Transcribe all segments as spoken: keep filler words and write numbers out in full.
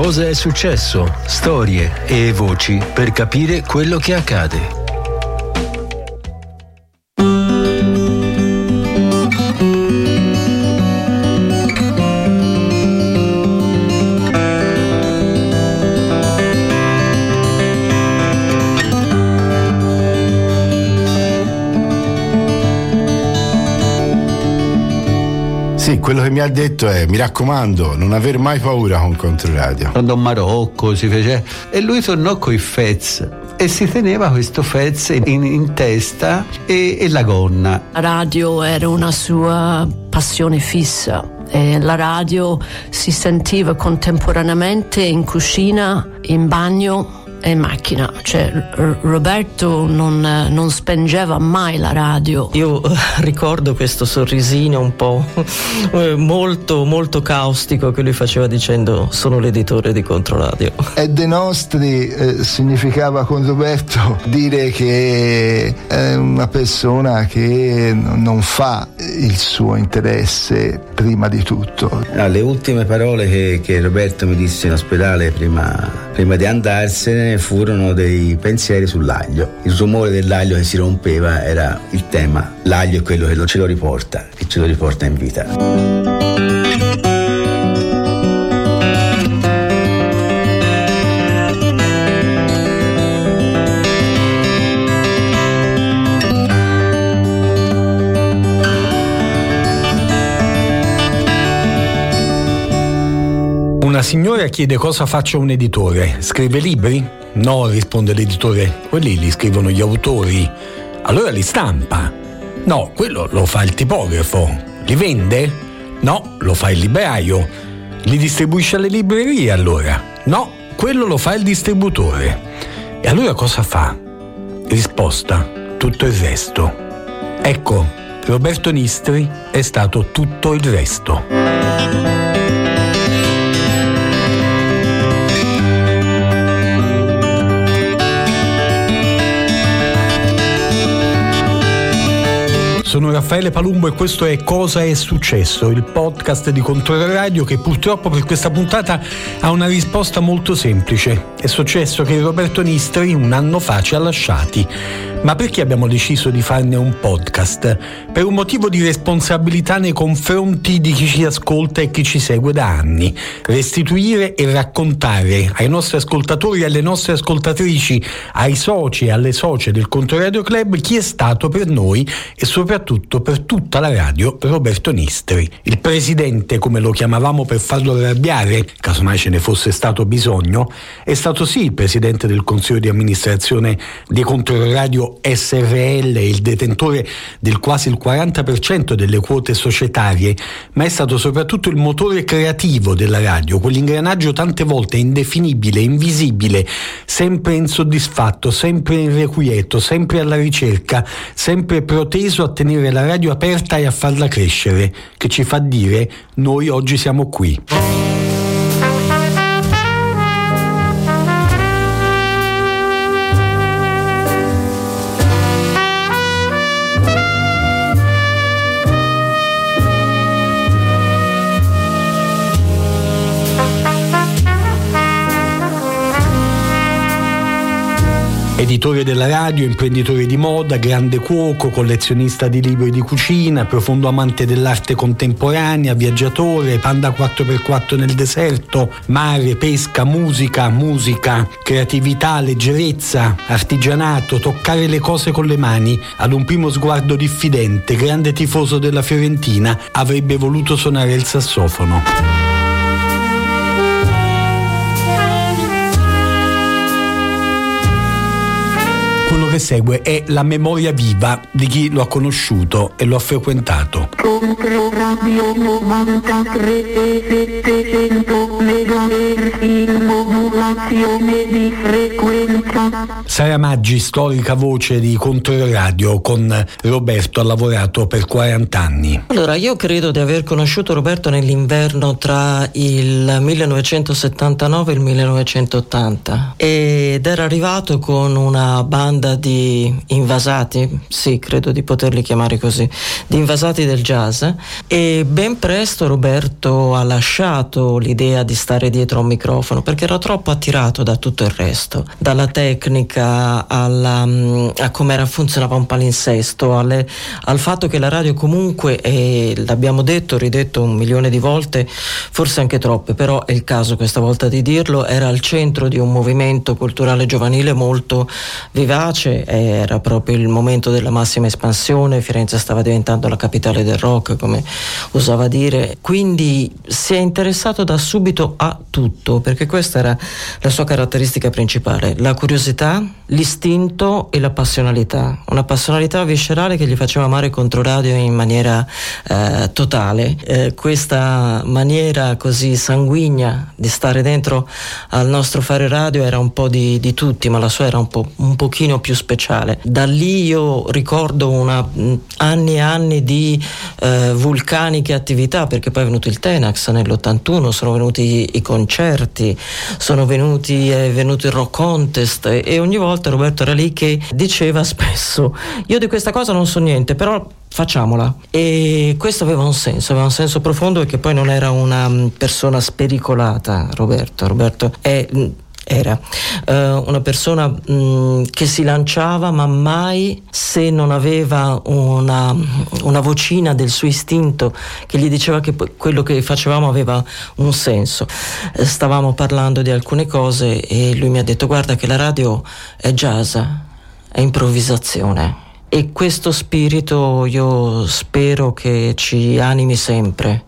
Cosa è successo? Storie e voci per capire quello che accade. Sì, quello che mi ha detto è: mi raccomando, non aver mai paura con Controradio. Andò a Marocco, si fece, e lui tornò coi Fez e si teneva questo Fez in, in testa e, e la gonna. La radio era una sua passione fissa e la radio si sentiva contemporaneamente in cucina, in bagno e in macchina. Cioè Roberto non, non spengeva mai la radio. Io ricordo questo sorrisino un po' molto molto caustico che lui faceva dicendo: sono l'editore di Controradio. E De Nostri eh, significava con Roberto dire che è una persona che non fa il suo interesse prima di tutto. No, le ultime parole che, che Roberto mi disse in ospedale prima, prima di andarsene furono dei pensieri sull'aglio. Il rumore dell'aglio che si rompeva era il tema. L'aglio è quello che ce lo riporta, che ce lo riporta in vita. Una signora chiede cosa faccia un editore. Scrive libri? No, risponde l'editore, quelli li scrivono gli autori. Allora li stampa? No, quello lo fa il tipografo. Li vende? No, lo fa il libraio. Li distribuisce alle librerie allora? No, quello lo fa il distributore. E allora cosa fa? Risposta: tutto il resto. Ecco, Roberto Nistri è stato tutto il resto. Sono Raffaele Palumbo e questo è Cosa è successo, il podcast di Controradio che purtroppo per questa puntata ha una risposta molto semplice. È successo che Roberto Nistri un anno fa ci ha lasciati. Ma perché abbiamo deciso di farne un podcast? Per un motivo di responsabilità nei confronti di chi ci ascolta e chi ci segue da anni. Restituire e raccontare ai nostri ascoltatori e alle nostre ascoltatrici, ai soci e alle socie del Controradio Club, chi è stato per noi e soprattutto per tutta la radio Roberto Nistri. Il presidente, come lo chiamavamo per farlo arrabbiare, casomai ce ne fosse stato bisogno, è stato sì il presidente del consiglio di amministrazione di Controradio S R L, il detentore del quasi il quaranta per cento delle quote societarie, ma è stato soprattutto il motore creativo della radio, quell'ingranaggio tante volte indefinibile, invisibile, sempre insoddisfatto, sempre irrequieto, sempre alla ricerca, sempre proteso a tenere la radio aperta e a farla crescere, che ci fa dire: noi oggi siamo qui. Editore della radio, imprenditore di moda, grande cuoco, collezionista di libri di cucina, profondo amante dell'arte contemporanea, viaggiatore, panda quattro per quattro nel deserto, mare, pesca, musica, musica, creatività, leggerezza, artigianato, toccare le cose con le mani, ad un primo sguardo diffidente, grande tifoso della Fiorentina, avrebbe voluto suonare il sassofono. Quello che segue è la memoria viva di chi lo ha conosciuto e lo ha frequentato. Controradio novantatré e settecento megahertz in modulazione di frequenza. Sara Maggi, storica voce di Controradio, con Roberto ha lavorato per quaranta anni. Allora, io credo di aver conosciuto Roberto nell'inverno tra il millenovecentosettantanove e il millenovecentottanta ed era arrivato con una banda di invasati, sì, credo di poterli chiamare così, di invasati del jazz jazz, e ben presto Roberto ha lasciato l'idea di stare dietro a un microfono perché era troppo attirato da tutto il resto, dalla tecnica alla, a come era, funzionava un palinsesto, alle, al fatto che la radio comunque, e l'abbiamo detto, ridetto un milione di volte, forse anche troppe, però è il caso questa volta di dirlo, era al centro di un movimento culturale giovanile molto vivace, era proprio il momento della massima espansione, Firenze stava diventando la capitale del rock, come usava dire, quindi si è interessato da subito a tutto, perché questa era la sua caratteristica principale, la curiosità, l'istinto e la passionalità, una passionalità viscerale che gli faceva amare Controradio in maniera eh, totale. Eh, questa maniera così sanguigna di stare dentro al nostro fare radio era un po' di, di tutti, ma la sua era un po' un pochino più speciale. Da lì io ricordo una, mh, anni e anni di eh, vulcaniche attività, perché poi è venuto il Tenax nell'ottantuno, sono venuti i, i concerti, sono venuti è venuto il Rock Contest, e, e ogni volta Roberto era lì che diceva spesso: io di questa cosa non so niente, però facciamola. E questo aveva un senso, aveva un senso profondo, perché poi non era una persona spericolata. Roberto Roberto è era uh, una persona mh, che si lanciava, ma mai se non aveva una, una vocina del suo istinto che gli diceva che quello che facevamo aveva un senso. Eh, stavamo parlando di alcune cose e lui mi ha detto: guarda che la radio è jazz, è improvvisazione. E questo spirito io spero che ci animi sempre,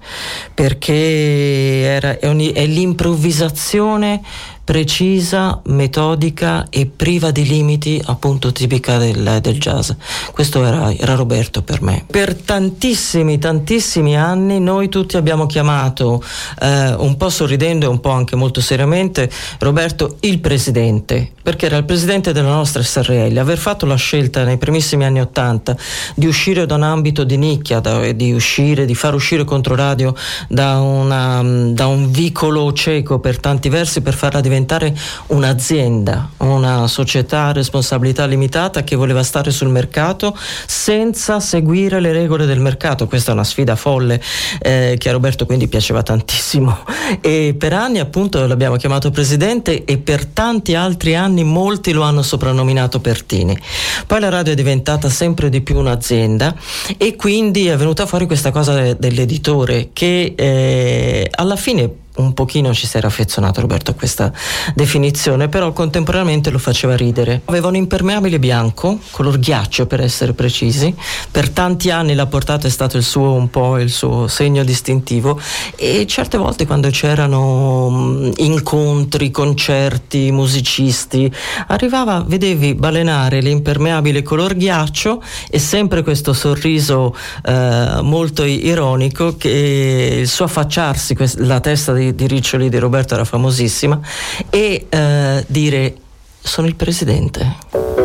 perché era, è, ogni, è l'improvvisazione precisa, metodica e priva di limiti, appunto tipica del, del jazz. Questo era, era Roberto per me. Per tantissimi, tantissimi anni noi tutti abbiamo chiamato, eh, un po' sorridendo e un po' anche molto seriamente, Roberto il presidente, perché era il presidente della nostra S R L. Aver fatto la scelta nei primissimi anni Ottanta di uscire da un ambito di nicchia, da, di uscire, di far uscire Controradio da, una, da un vicolo cieco per tanti versi, per farla diventare un'azienda, una società a responsabilità limitata che voleva stare sul mercato senza seguire le regole del mercato. Questa è una sfida folle, eh, che a Roberto quindi piaceva tantissimo, e per anni appunto l'abbiamo chiamato presidente, e per tanti altri anni molti lo hanno soprannominato Pertini. Poi la radio è diventata sempre di più un'azienda, e quindi è venuta fuori questa cosa dell'editore che eh, alla fine un pochino ci si era affezionato, Roberto, a questa definizione, però contemporaneamente lo faceva ridere. Aveva un impermeabile bianco, color ghiaccio per essere precisi, per tanti anni l'ha portato, è stato il suo, un po' il suo segno distintivo, e certe volte quando c'erano incontri, concerti, musicisti, arrivava, vedevi balenare l'impermeabile color ghiaccio e sempre questo sorriso eh, molto ironico, che il suo affacciarsi, la testa di di Riccioli di Roberto era famosissima, e eh, dire: sono il presidente.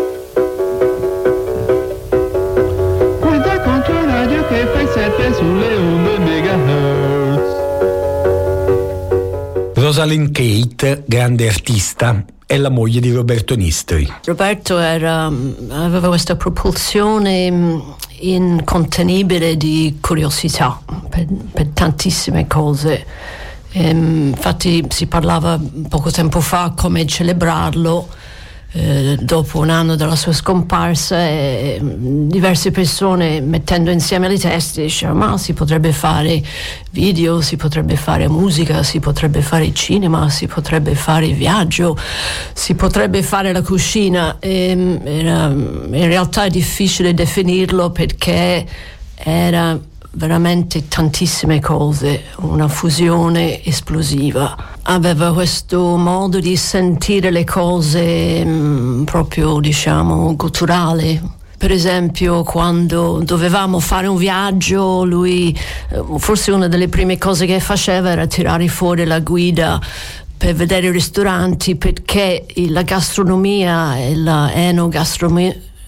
Guarda Controradio che fai sette sulle onde megahertz. Rosalind Kate, grande artista, è la moglie di Roberto Nistri. Roberto era, aveva questa propulsione incontenibile di curiosità per, per tantissime cose. Ehm, infatti si parlava poco tempo fa come celebrarlo eh, dopo un anno dalla sua scomparsa, e diverse persone, mettendo insieme i testi, dicevano: ma si potrebbe fare video, si potrebbe fare musica, si potrebbe fare cinema, si potrebbe fare viaggio, si potrebbe fare la cucina. E, era, in realtà è difficile definirlo, perché era veramente tantissime cose, una fusione esplosiva. Aveva questo modo di sentire le cose mh, proprio, diciamo, gutturale. Per esempio, quando dovevamo fare un viaggio, lui, forse una delle prime cose che faceva era tirare fuori la guida per vedere i ristoranti, perché la gastronomia e la enogastronomia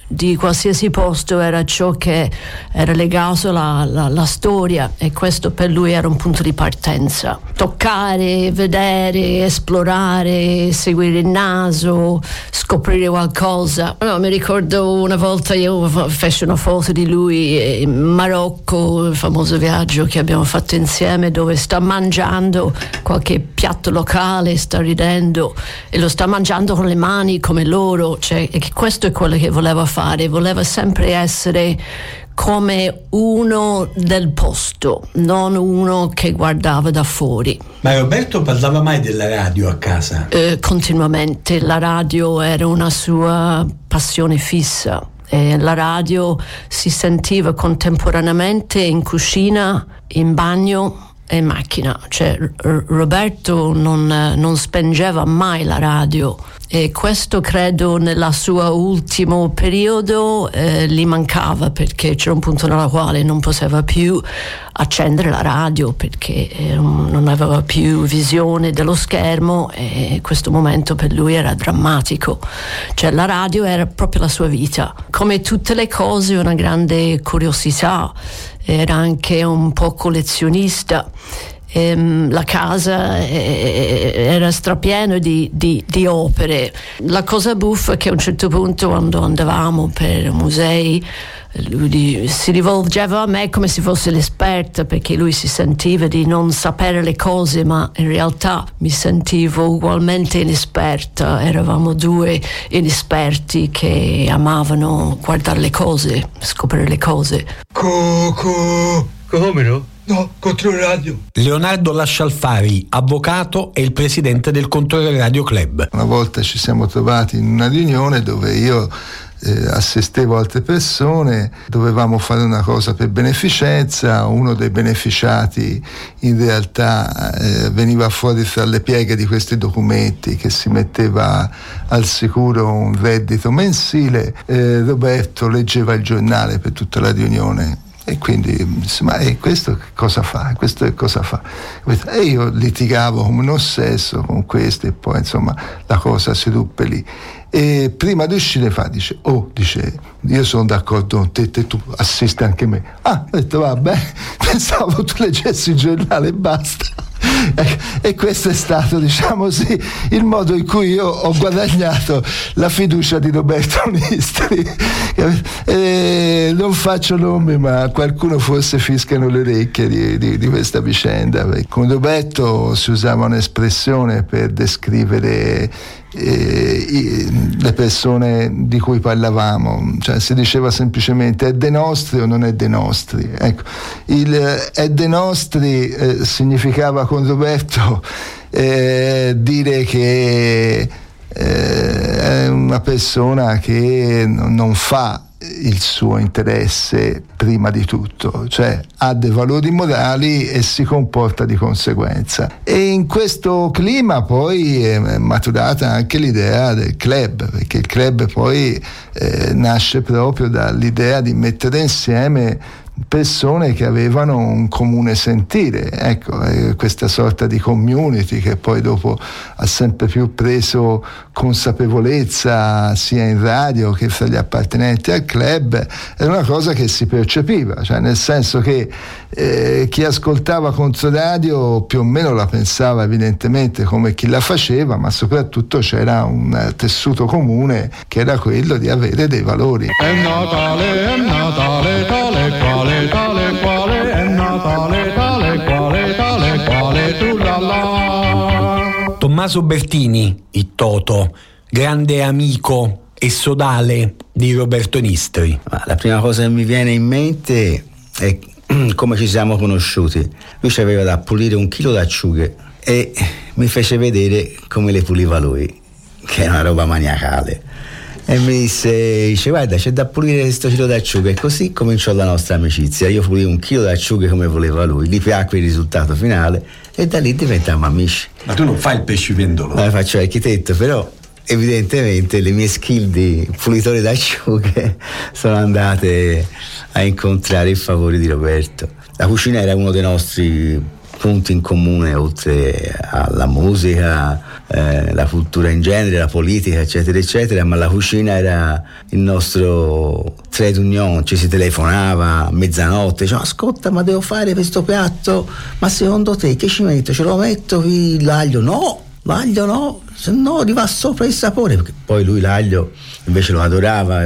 di qualsiasi posto era ciò che era legato alla, alla, alla storia, e questo per lui era un punto di partenza. Toccare, vedere, esplorare, seguire il naso, scoprire qualcosa. No, mi ricordo una volta io feci una foto di lui in Marocco, il famoso viaggio che abbiamo fatto insieme, dove sta mangiando qualche piatto locale, sta ridendo e lo sta mangiando con le mani come loro, cioè, e questo è quello che voleva fare, voleva sempre essere come uno del posto, non uno che guardava da fuori. Ma Roberto parlava mai della radio a casa? Eh, continuamente, la radio era una sua passione fissa. E la radio si sentiva contemporaneamente in cucina, in bagno e in macchina. Cioè R- Roberto non, non spengeva mai la radio, e questo credo nel suo ultimo periodo eh, gli mancava, perché c'era un punto nella quale non poteva più accendere la radio perché eh, non aveva più visione dello schermo, e questo momento per lui era drammatico. Cioè la radio era proprio la sua vita, come tutte le cose una grande curiosità, era anche un po' collezionista. Ehm, la casa eh, era strapieno di, di, di opere. La cosa buffa è che a un certo punto, quando andavamo per musei, lui si rivolgeva a me come se fosse l'esperta, perché lui si sentiva di non sapere le cose, ma in realtà mi sentivo ugualmente inesperta. Eravamo due inesperti che amavano guardare le cose, scoprire le cose. Coco, come no? No, Controradio. Leonardo Lascialfari, avvocato e il presidente del Controradio Club. Una volta ci siamo trovati in una riunione dove io eh, assistevo altre persone, dovevamo fare una cosa per beneficenza. Uno dei beneficiati in realtà eh, veniva fuori fra le pieghe di questi documenti, che si metteva al sicuro un reddito mensile. eh, Roberto leggeva il giornale per tutta la riunione. E quindi, insomma, e questo cosa fa? Questo è cosa fa? E io litigavo come un ossesso con questo, e poi insomma la cosa si ruppe lì. E prima di uscire fa, dice, oh, dice, io sono d'accordo con te, e tu assisti anche me. Ah, ho detto, vabbè, pensavo tu leggessi il giornale e basta. E, e questo è stato, diciamo sì, il modo in cui io ho guadagnato la fiducia di Roberto Nistri. E non faccio nomi, ma qualcuno forse fischiano le orecchie di, di, di questa vicenda. Con Roberto si usava un'espressione per descrivere eh, le persone di cui parlavamo, cioè si diceva semplicemente è dei nostri o non è dei nostri. Ecco, il è dei nostri eh, significava con Roberto eh, dire che eh, è una persona che non fa il suo interesse prima di tutto, cioè ha dei valori morali e si comporta di conseguenza. E in questo clima poi è maturata anche l'idea del club, perché il club poi eh, nasce proprio dall'idea di mettere insieme persone che avevano un comune sentire, ecco, eh, questa sorta di community che poi dopo ha sempre più preso consapevolezza sia in radio che fra gli appartenenti al club. Era una cosa che si percepiva, cioè nel senso che eh, chi ascoltava Controradio più o meno la pensava evidentemente come chi la faceva, ma soprattutto c'era un tessuto comune che era quello di avere dei valori. È Natale, è Natale, tale quale, tale quale, è Natale, tale quale, tale quale, tu la la. Tommaso Bertini, il Toto, grande amico e sodale di Roberto Nistri. La prima cosa che mi viene in mente è come ci siamo conosciuti. Lui ci aveva da pulire un chilo d'acciughe e mi fece vedere come le puliva lui, che è una roba maniacale, e mi disse, dice, guarda, c'è da pulire questo chilo d'acciughe, e così cominciò la nostra amicizia. Io pulii un chilo d'acciughe come voleva lui, gli piacque il risultato finale e da lì diventammo amici. Ma tu non fai il pescivendolo? No, faccio l'architetto, però evidentemente le mie skill di pulitore d'acciughe sono andate a incontrare il favore di Roberto. La cucina era uno dei nostri punti in comune oltre alla musica, eh, la cultura in genere, la politica, eccetera, eccetera, ma la cucina era il nostro trade union, ci si telefonava a mezzanotte, diceva ascolta ma devo fare questo piatto, ma secondo te che ci metto? Ce lo metto qui l'aglio? No, l'aglio no, se no gli va sopra il sapore, perché poi lui l'aglio invece lo adorava,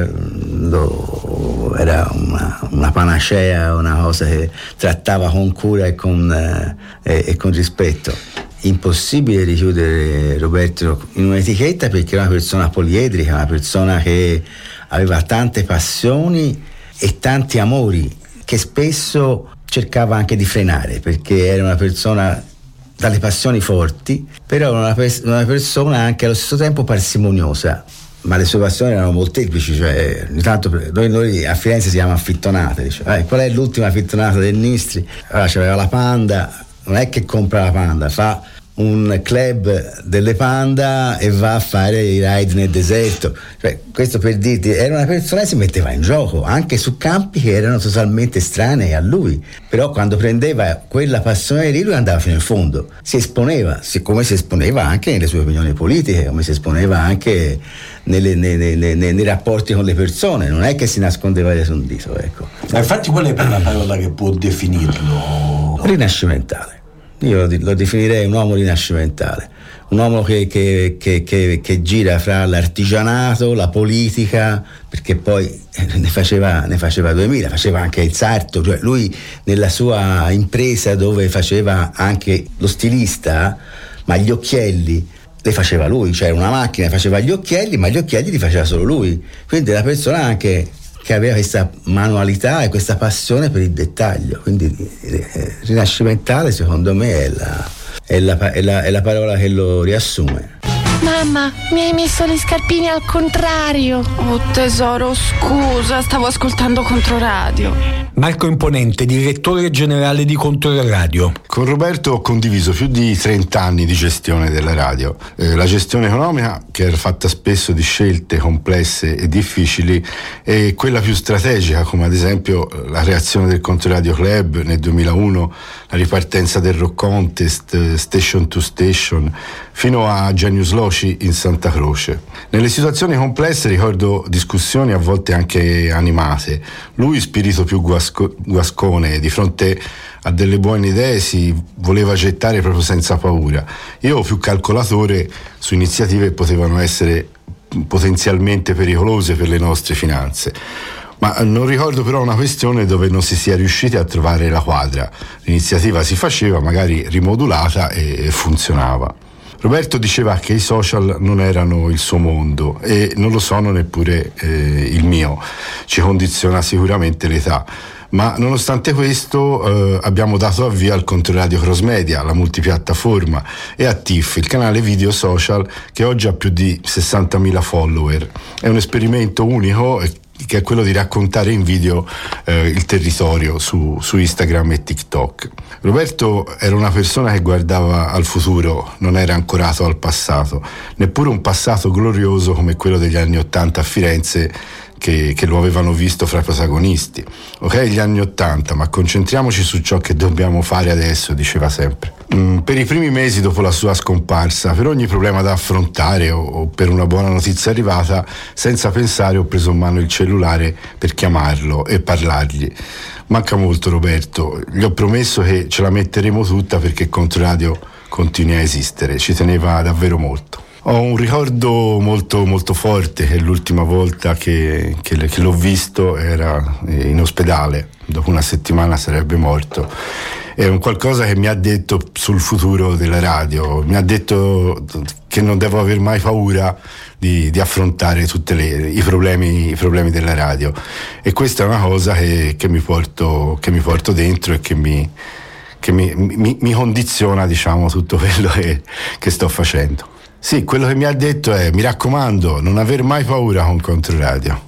lo, era una, una panacea, una cosa che trattava con cura e con, eh, e, e con rispetto. Impossibile richiudere Roberto in un'etichetta, perché era una persona poliedrica, una persona che aveva tante passioni e tanti amori che spesso cercava anche di frenare, perché era una persona dalle passioni forti, però una, pers- una persona anche allo stesso tempo parsimoniosa, ma le sue passioni erano molteplici, cioè ogni tanto noi, noi a Firenze si chiama affittonata, dice, eh, qual è l'ultima affittonata del Nistri? Allora c'aveva la Panda, non è che compra la Panda, fa un club delle Panda e va a fare i ride nel deserto, cioè, questo per dirti, era una persona che si metteva in gioco anche su campi che erano totalmente estranei a lui, però quando prendeva quella passione lì lui andava fino in fondo, si esponeva, come si esponeva anche nelle sue opinioni politiche, come si esponeva anche nelle, nei, nei, nei, nei rapporti con le persone, non è che si nascondeva dietro un dito, ecco. Ma infatti qual è per la parola che può definirlo? Rinascimentale. Io lo definirei un uomo rinascimentale, un uomo che, che, che, che, che gira fra l'artigianato, la politica, perché poi ne faceva, ne faceva duemila, faceva anche il sarto, cioè lui nella sua impresa dove faceva anche lo stilista, ma gli occhielli le faceva lui, cioè una macchina faceva gli occhielli, ma gli occhielli li faceva solo lui, quindi è una persona anche che aveva questa manualità e questa passione per il dettaglio, quindi eh, rinascimentale secondo me è la, è, la, è, la, è la parola che lo riassume. Mamma, mi hai messo le scarpine al contrario. Oh tesoro, scusa, stavo ascoltando Controradio. Marco Imponente, direttore generale di Controradio. Con Roberto ho condiviso più di trenta anni di gestione della radio. Eh, la gestione economica, che era fatta spesso di scelte complesse e difficili, e quella più strategica, come ad esempio la creazione del Controradio Club nel duemilauno, la ripartenza del Rock Contest, Station to Station, fino a Genius Loci in Santa Croce. Nelle situazioni complesse ricordo discussioni a volte anche animate. Lui, spirito più guasco- guascone, di fronte a delle buone idee si voleva gettare proprio senza paura. Io, più calcolatore, su iniziative che potevano essere potenzialmente pericolose per le nostre finanze. Ma non ricordo però una questione dove non si sia riusciti a trovare la quadra. L'iniziativa si faceva, magari rimodulata, e funzionava. Roberto diceva che i social non erano il suo mondo e non lo sono neppure eh, il mio. Ci condiziona sicuramente l'età. Ma nonostante questo eh, abbiamo dato avvio al Controradio Cross Media, la multipiattaforma, e a T I F, il canale video social che oggi ha più di sessantamila follower. È un esperimento unico che è quello di raccontare in video eh, il territorio su, su Instagram e TikTok. Roberto era una persona che guardava al futuro, non era ancorato al passato, neppure un passato glorioso come quello degli anni Ottanta a Firenze, Che, che lo avevano visto fra i protagonisti. Ok, gli anni Ottanta, ma concentriamoci su ciò che dobbiamo fare adesso, diceva sempre. Mm, per i primi mesi dopo la sua scomparsa, per ogni problema da affrontare o, o per una buona notizia arrivata, senza pensare ho preso in mano il cellulare per chiamarlo e parlargli. Manca molto Roberto, gli ho promesso che ce la metteremo tutta perché Controradio continui a esistere, ci teneva davvero molto. Ho un ricordo molto molto forte, che l'ultima volta che, che, che l'ho visto era in ospedale, dopo una settimana sarebbe morto. È un qualcosa che mi ha detto sul futuro della radio, mi ha detto che non devo aver mai paura di, di affrontare tutti i problemi, i problemi della radio, e questa è una cosa che, che, mi, porto, che mi porto dentro e che mi, che mi, mi, mi condiziona, diciamo, tutto quello che, che sto facendo. Sì, quello che mi ha detto è: mi raccomando, non aver mai paura con Controradio.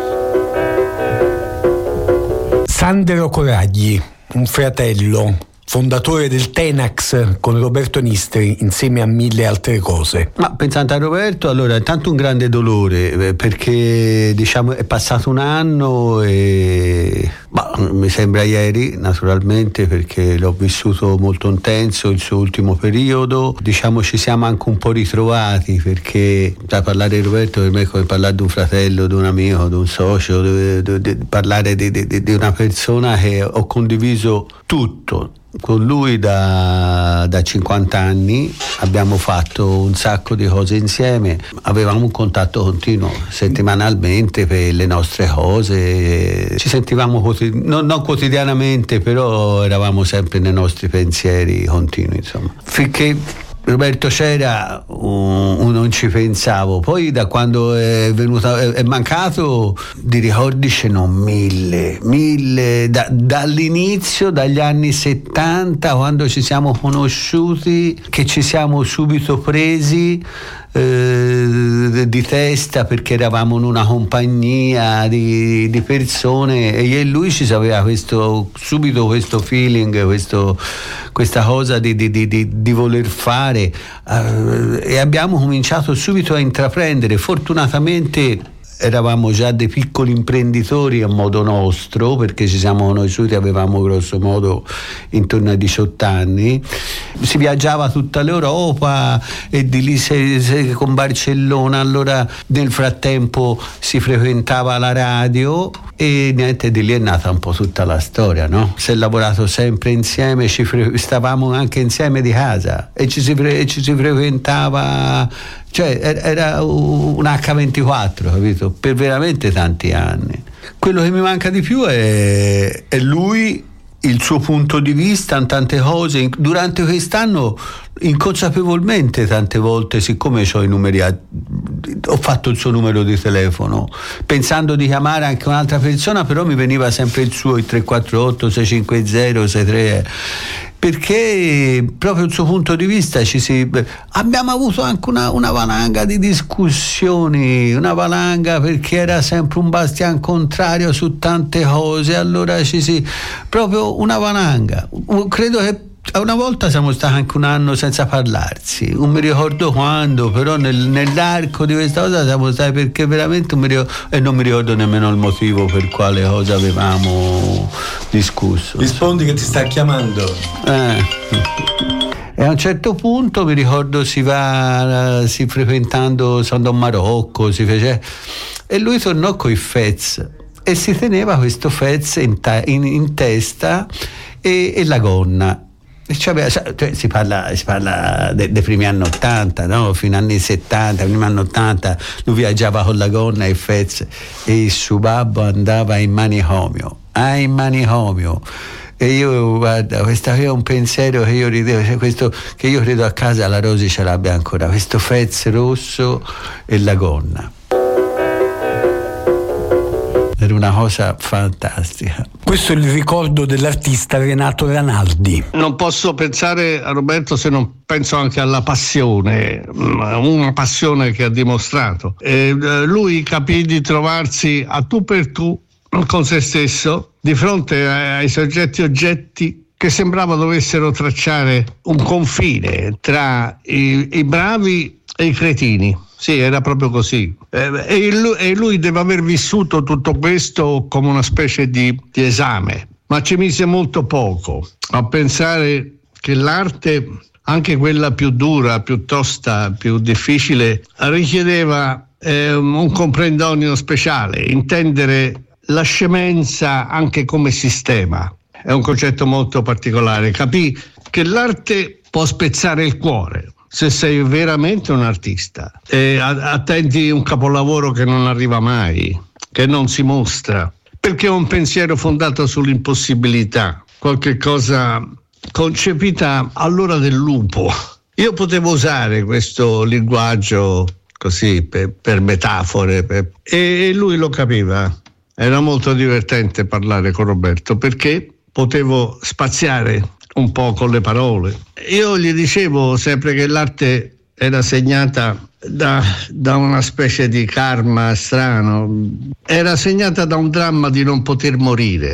Sandro Coragli, un fratello, fondatore del Tenax con Roberto Nistri, insieme a mille altre cose. Ma pensando a Roberto, allora intanto un grande dolore, perché diciamo è passato un anno e bah, mi sembra ieri, naturalmente, perché l'ho vissuto molto intenso il suo ultimo periodo. Diciamo ci siamo anche un po' ritrovati, perché da parlare di Roberto per me è come parlare di un fratello, di un amico, di un socio, di, di, di, parlare di, di, di una persona che ho condiviso tutto con lui da, da cinquanta anni. Abbiamo fatto un sacco di cose insieme, avevamo un contatto continuo settimanalmente per le nostre cose, ci sentivamo quotidi- non, non quotidianamente, però eravamo sempre nei nostri pensieri continui, insomma. Finché Roberto c'era uh, non ci pensavo, poi da quando è venuto è, è mancato di ricordi ce n'ho mille mille da, dall'inizio, dagli anni settanta, quando ci siamo conosciuti, che ci siamo subito presi eh, di testa, perché eravamo in una compagnia di, di persone, e io e lui ci sapeva questo subito questo feeling, questo, questa cosa di, di, di, di, di voler fare, Uh, e abbiamo cominciato subito a intraprendere. Fortunatamente eravamo già dei piccoli imprenditori a modo nostro, perché ci siamo conosciuti, avevamo grosso modo intorno ai diciotto anni, si viaggiava tutta l'Europa e di lì se, se, con Barcellona, allora nel frattempo si frequentava la radio e niente, di lì è nata un po' tutta la storia, no? Si è lavorato sempre insieme, ci fre- stavamo anche insieme di casa e ci si, fre- e ci si frequentava, cioè era un acca ventiquattro, capito? Per veramente tanti anni. Quello che mi manca di più è, è lui, il suo punto di vista in tante cose. Durante quest'anno, inconsapevolmente, tante volte, siccome ho i numeri, a, ho fatto il suo numero di telefono pensando di chiamare anche un'altra persona, però mi veniva sempre il suo, il tre quattro otto sei cinque zero sei tre, perché proprio il suo punto di vista ci si abbiamo avuto anche una, una valanga di discussioni, una valanga, perché era sempre un bastian contrario su tante cose, allora ci si proprio una valanga. Credo che una volta siamo stati anche un anno senza parlarsi, non mi ricordo quando, però nel, nell'arco di questa cosa siamo stati, perché veramente non mi ricordo, e non mi ricordo nemmeno il motivo per quale cosa avevamo discusso. Rispondi che ti sta chiamando. Eh. E a un certo punto mi ricordo si va si frequentando, si andò a Marocco, si fece, e lui tornò coi Fez e si teneva questo Fez in, ta, in, in testa e, e la gonna. Cioè, cioè, si parla, si parla dei de primi anni ottanta, no? Fino agli anni settanta, primi anni ottanta, lui viaggiava con la gonna e il Fez, e il suo babbo andava in manicomio, ah, in manicomio. E io, guarda, questo è un pensiero che io ridevo, cioè questo, che io credo a casa la Rosi ce l'abbia ancora, questo Fez rosso e la gonna. Era una cosa fantastica. Questo è il ricordo dell'artista Renato Ranaldi. Non posso pensare a Roberto se non penso anche alla passione, una passione che ha dimostrato. E lui capì di trovarsi a tu per tu con se stesso di fronte ai soggetti oggetti che sembrava dovessero tracciare un confine tra i, i bravi e i cretini. Sì, era proprio così. Eh, e, lui, e lui deve aver vissuto tutto questo come una specie di, di esame, ma ci mise molto poco a pensare che l'arte, anche quella più dura, più tosta, più difficile, richiedeva eh, un comprendonio speciale, intendere la scemenza anche come sistema. È un concetto molto particolare. Capì che l'arte può spezzare il cuore se sei veramente un artista e attendi un capolavoro che non arriva mai, che non si mostra, perché è un pensiero fondato sull'impossibilità, qualche cosa concepita all'ora del lupo. Io potevo usare questo linguaggio così per, per metafore, per, e lui lo capiva. Era molto divertente parlare con Roberto, perché potevo spaziare un po' con le parole. Io gli dicevo sempre che l'arte era segnata da, da una specie di karma strano, era segnata da un dramma di non poter morire,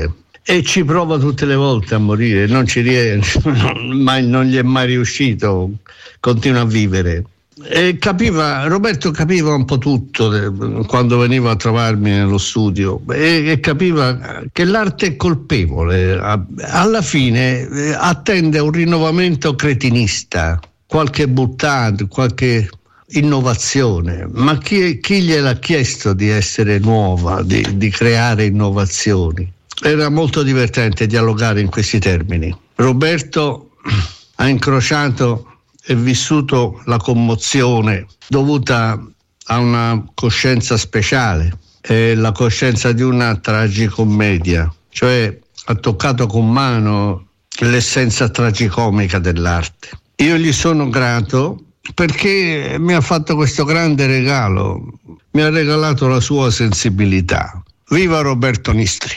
e ci prova tutte le volte a morire, non ci riesce, mai, non gli è mai riuscito, continua a vivere. E capiva, Roberto capiva un po' tutto quando veniva a trovarmi nello studio e, e capiva che l'arte è colpevole, alla fine attende un rinnovamento cretinista, qualche buttata, qualche innovazione, ma chi, chi gliel'ha chiesto di essere nuova, di, di creare innovazioni? Era molto divertente dialogare in questi termini. Roberto ha incrociato e vissuto la commozione dovuta a una coscienza speciale, è la coscienza di una tragicommedia, cioè ha toccato con mano l'essenza tragicomica dell'arte. Io gli sono grato perché mi ha fatto questo grande regalo, mi ha regalato la sua sensibilità. Viva Roberto Nistri!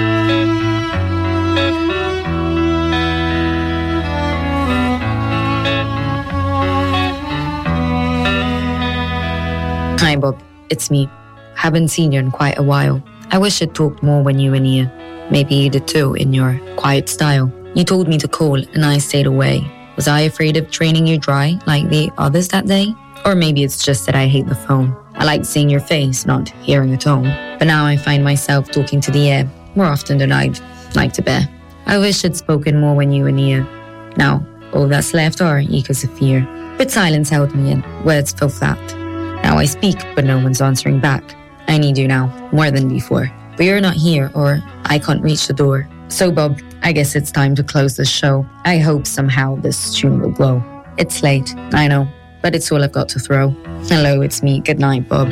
Hi Bob, it's me. Haven't seen you in quite a while. I wish I'd talked more when you were near. Maybe you did too, in your quiet style. You told me to call and I stayed away. Was I afraid of draining you dry like the others that day? Or maybe it's just that I hate the phone. I like seeing your face, not hearing a tone. But now I find myself talking to the air more often than I'd like to bear. I wish I'd spoken more when you were near. Now, all that's left are echoes of fear. But silence held me in, words fell flat. Now I speak, but no one's answering back. I need you now, more than before. But you're not here, or I can't reach the door. So Bob, I guess it's time to close this show. I hope somehow this tune will glow. It's late, I know, but it's all I've got to throw. Hello, it's me. Good night, Bob.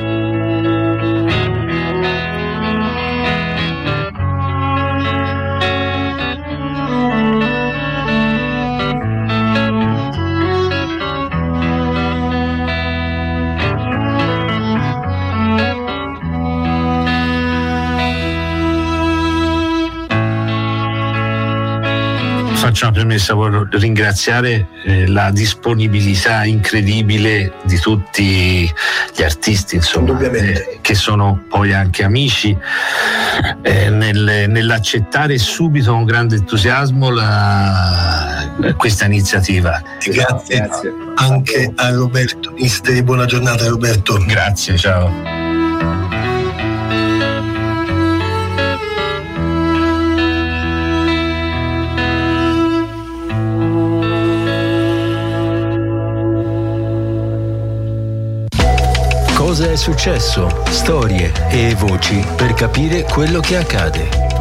Faccio una premessa, voglio ringraziare eh, la disponibilità incredibile di tutti gli artisti, insomma, eh, che sono poi anche amici, eh, nel, nell'accettare subito con grande entusiasmo la, questa iniziativa. Grazie, grazie anche a Roberto Nistri. Buona giornata Roberto. Grazie, ciao. Cosa è successo? Storie e voci per capire quello che accade.